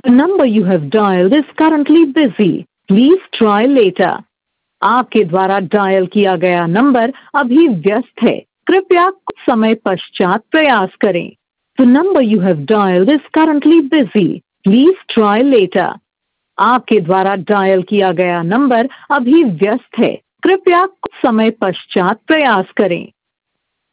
The number you have dialed is currently busy. Please try later. आपके द्वारा dial किया गया नंबर अभी व्यस्त है, कृपया कुछ समय पश्चात प्रयास करें। The number you have dialed is currently busy. Please try later. आपके द्वारा डायल किया गया नंबर अभी व्यस्त है, कृपया कुछ समय पश्चात प्रयास करें।